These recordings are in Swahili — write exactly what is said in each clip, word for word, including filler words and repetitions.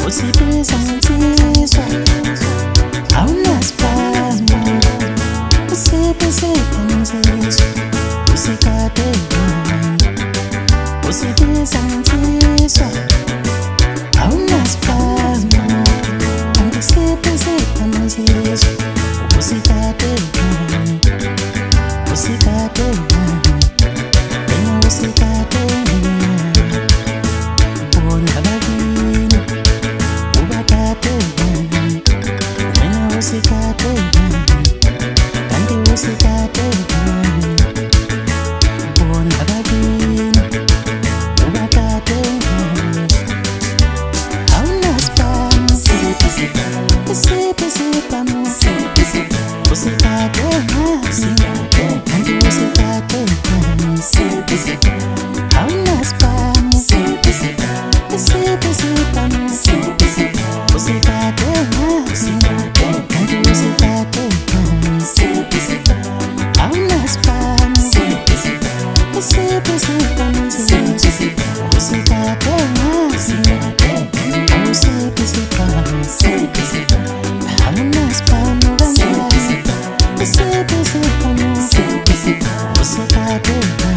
Usibiza insizwa awunasibhamu usibizipha insizwa usikade usibiza insizwa awunasibhamu usibizipha insizwa usikade usikade wena usikade bona bakini ubakade wena usikade kanti usikade bona bakini ubakade awunasibhamu usibiziphamu usikade kanti usikade awunasibhamu usibiziphamu usikade kanti usikade awunasibhamu usibiziphamu usikade awusibiziphamu awunasibhamu usibiziphamu usikade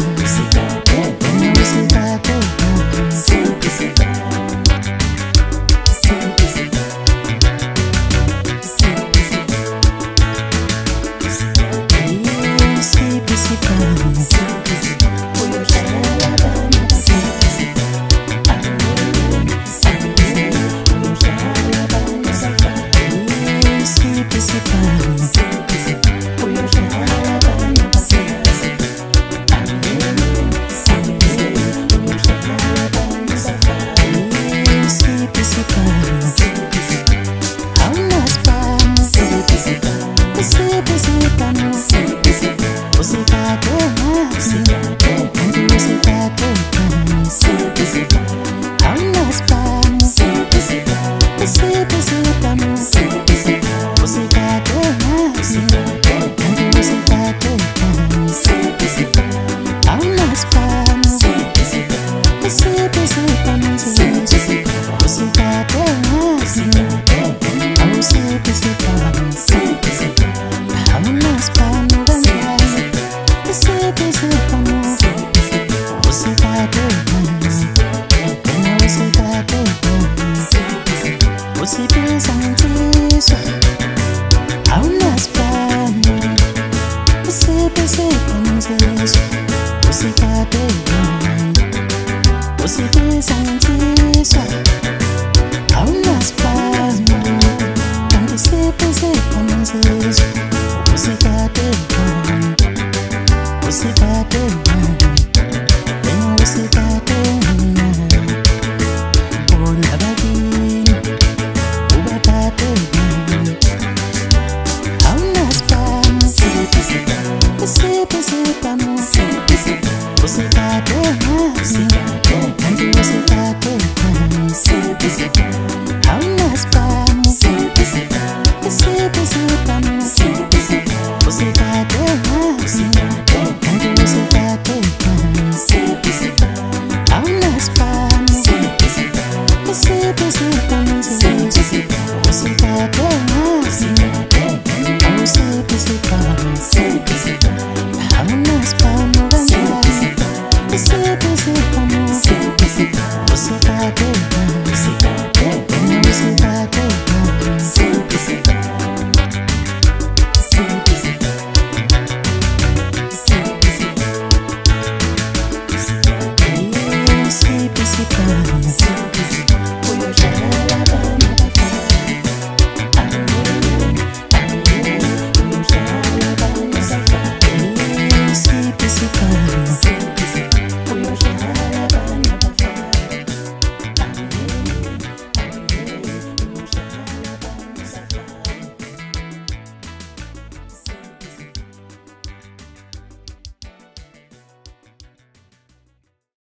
usibiza insizwa awunasibhamu usibizipha insizwa usikade usibiza insizwa awunasibhamu kanti usibizipha insizwa usikade usikade wena usikade bona bakini ubakade awunasibhamu usibiziphamu usikade kanti usikade